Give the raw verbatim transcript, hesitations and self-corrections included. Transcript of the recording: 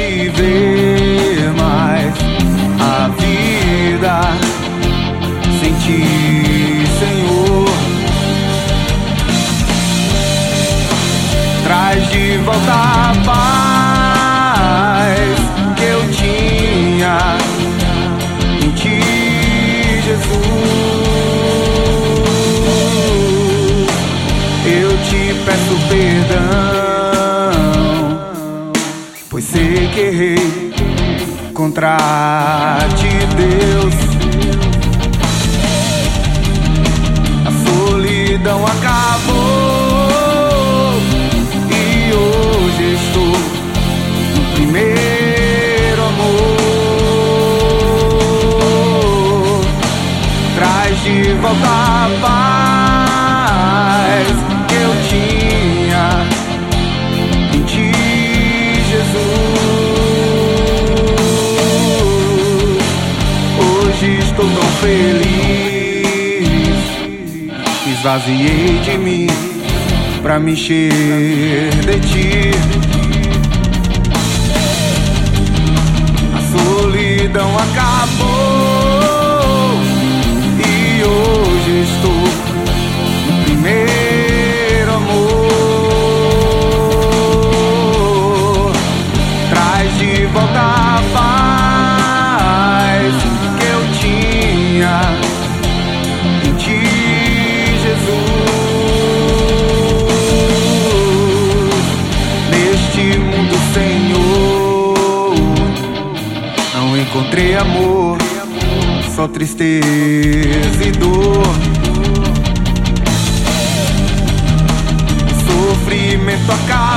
viver mais a vida sem ti, Senhor. Traz de volta a paz que eu tinha em ti, Jesus. Eu te peço perdão, pois sei que errei contra ti, Deus. A solidão acabou e hoje estou no primeiro amor. Traz de volta a paz que eu tinha em ti, Jesus. Hoje estou tão feliz, esvaziei de mim pra me encher de ti. A solidão acabou e hoje estou no primeiro amor. Traz de volta a paz que eu tinha em ti, Jesus. Neste mundo, Senhor, não encontrei amor, só tristeza e dor. O sofrimento acabou